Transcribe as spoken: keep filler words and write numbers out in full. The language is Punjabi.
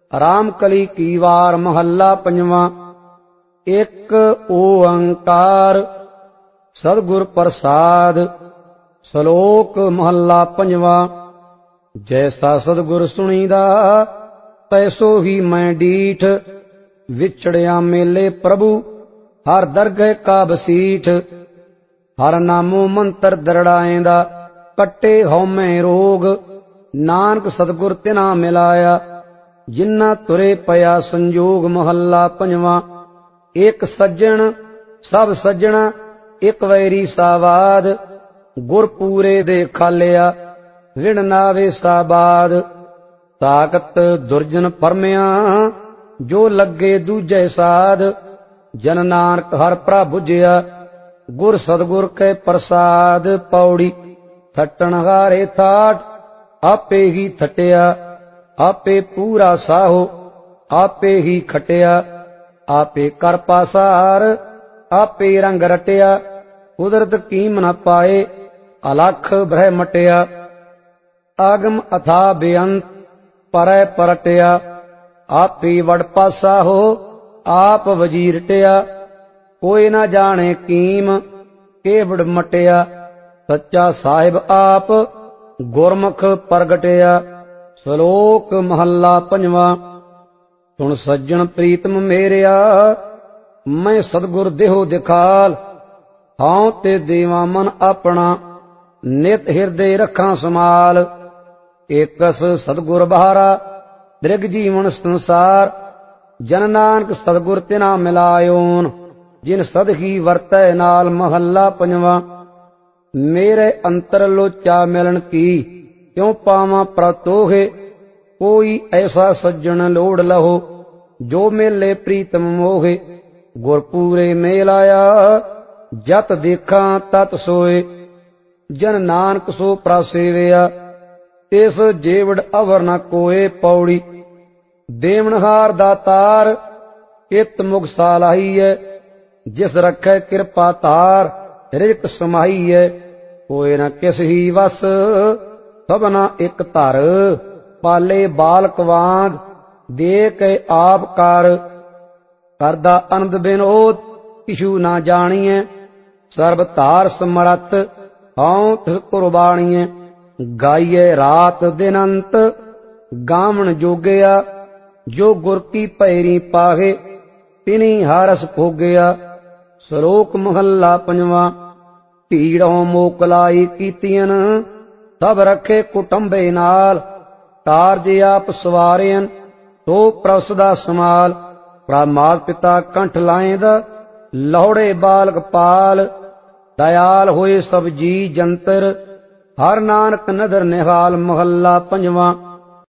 ਰਾਮ ਕਲੀ ਕੀ ਵਾਰ ਮਹੱਲਾ ਪੰਜਵਾਂ। ਇੱਕ ਓੰਕਾਰ ਸਤਿਗੁਰ ਪ੍ਰਸਾਦ। ਸ਼ਲੋਕ ਮਹੱਲਾ ਪੰਜਵਾਂ। ਜੈਸਾ ਸਤਿਗੁਰ ਸੁਣੀਦਾ ਤੈਸੋ ਹੀ ਮੈਂ ਡੀਠ। ਵਿਛੜਿਆ ਮੇਲੇ ਪ੍ਰਭੂ ਹਰ ਦਰਗਹਿ ਕਾ ਬਸੀਠ। ਹਰ ਨਾਮੋ ਮੰਤਰ ਦਰੜਾਏਂਦਾ ਕੱਟੇ ਹਉਮੈ ਰੋਗ। ਨਾਨਕ ਸਤਿਗੁਰ ਤਿਨਾ ਮਿਲਾਇਆ ਜਿਨ੍ਹਾਂ ਤੁਰੇ ਪਿਆ ਸੰਜੋਗ। ਮਹੱਲਾ ਪੰਜਵਾਂ। ਇੱਕ ਸੱਜਣ ਸਭ ਸੱਜਣਾ ਇੱਕ ਵੈਰੀ ਸਾਵਾਦ। ਗੁਰ ਪੂਰੇ ਦੇ ਖਾਲਿਆ ਵਿਣ ਨਾਵੇ ਸਾਬਾਦ। ਤਾਕਤ ਦੁਰਜਨ ਪਰਮਿਆ ਜੋ ਲੱਗੇ ਦੂਜੈ ਸਾਧ। ਜਨ ਨਾਨਕ ਹਰ ਪ੍ਰਭ ਬੁਝਿਆ ਗੁਰ ਸਤਿਗੁਰ ਕੈ ਪ੍ਰਸਾਦ। ਪੌੜੀ ਥੱਟਣ ਹਾਰੇ ਥਾਟ ਆਪੇ ਹੀ ਥਟਿਆ। ਆਪੇ ਪੂਰਾ ਸਾਹੋ ਆਪੇ ਹੀ ਖਟਿਆ। ਆਪੇ ਕਰ ਪਾਸਾਰ ਆਪੇ ਰੰਗ ਰਟਿਆ। ਕੁਦਰਤ ਕੀਮ ਨ ਪਾਏ ਅਲਖ ਬ੍ਰਹਿ ਮਟਿਆ। ਆਗਮ ਅਥਾ ਬੇਅੰਤ ਪਰੈ ਪਰਟਿਆ। ਆਪੇ ਵਡ ਪਾਸਾ ਹੋ ਆਪ ਵਜੀਰ ਟਿਆ। ਕੋਈ ਨਾ ਜਾਣੇ ਕੀਮ ਕੇਵੜ ਮਟਿਆ। ਸੱਚਾ ਸਾਹਿਬ ਆਪ ਗੁਰਮੁਖ ਪ੍ਰਗਟਿਆ। ਸ਼ਲੋਕ ਮਹੱਲਾ ਪੰਜਵਾਂ। ਸੁਣ ਸੱਜਣ ਪ੍ਰੀਤਮ ਮੇਰਿਆ ਮੈਂ ਸਤਿਗੁਰ ਦੇਹੋ ਦਿਖਾਲ। ਹਉ ਤੇ ਦੇਵਾ ਮਨ ਆਪਣਾ ਨਿਤ ਹਿਰਦੇ ਰੱਖਾਂ ਸਮਾਲ। ਏਕਸ ਸਤਿਗੁਰ ਬਹਾਰਾ ਦ੍ਰਿਗ ਜੀਵਨ ਸੰਸਾਰ। ਜਨ ਨਾਨਕ ਸਤਿਗੁਰ ਤਿਨਾ ਮਿਲਾਇਓਨ ਜਿਨ ਸਦ ਹੀ ਵਰਤੈ ਨਾਲ। ਮਹੱਲਾ ਪੰਜਵਾਂ। ਮੇਰੇ ਅੰਤਰ ਲੋਚਾ ਮਿਲਣ ਕੀ ਕਿਉ ਪਾਵਾਂ ਪ੍ਰਤੋਹੇ। ਕੋਈ ਐਸਾ ਸੱਜਣ ਲੋੜ ਲਹੋ ਜੋ ਮੇਲੇ ਪ੍ਰੀਤਮ ਮੋਹੇ। ਗੁਰ ਪੂਰੇ ਮੇਲ ਆਇਆ ਜਤ ਦੇਖਾਂ ਤਤ ਸੋਏ। ਜਨ ਨਾਨਕ ਸੋ ਪ੍ਰਸੇਵਿਆ ਤਿਸ ਜੀਵੜ ਅਵਰ ਨ ਕੋਏ। ਪੌੜੀ ਦੇਵਨਹਾਰ ਦਾਤਾਰ ਚਿਤ ਮੁਖ ਸਾਲਾਹੀਐ। ਜਿਸ ਰੱਖੈ ਕਿਰਪਾ ਧਾਰ ਰਿਜਕ ਸਮਾਹੀਐ। ਕੋਇ ਨ ਕਿਸ ਹੀ ਵਸ ਸਭਨਾ ਇੱਕ ਧਰ। ਪਾਲੇ ਬਾਲਕ ਵਾਂਗ ਦੇ ਕੇ ਆਪ ਕਰ। ਕਰਦਾ ਅਨੰਦ ਬਿਨੋਦ ਕਿਛੂ ਨਾ ਜਾਣੀਐ। ਸਰਬ ਧਾਰ ਸਮਰੱਥ ਹਉ ਤਿਸ ਕੁਰਬਾਣੀਐ। ਗਾਈਐ ਰਾਤ ਦਿਨ ਅੰਤ ਗਾਵਣ ਜੋਗਿਆ। ਜੋ ਗੁਰ ਕੀ ਭੈਰੀ ਪਾਹੇ ਤਿਨੀ ਹਰਸ ਭੋਗਿਆ। ਸ਼ਲੋਕ ਮਹੱਲਾ ਪੰਜਵਾਂ। ਭੀੜੋਂ ਮੋਕ ਲਾਈ ਕੀਤੀਆਂ ਸਭ ਰੱਖੇ ਕੁਟੰਬੇ ਨਾਲ। ਕਾਰਜ ਆਪ ਸਵਾਰਿਅਨ ਸੋ ਪ੍ਰਸ ਦਾ ਸਮਾਲ। ਪ੍ਰਭ ਮਾਤ ਪਿਤਾ ਕੰਠ ਲਾਏਂਦਾ ਲੌੜੇ ਬਾਲਕ ਪਾਲ। ਦਇਆਲ ਹੋਏ ਸਭ ਜੀ ਜੰਤਰ ਹਰ ਨਾਨਕ ਨਦਰ ਨਿਹਾਲ। ਮਹੱਲਾ ਪੰਜਵਾਂ।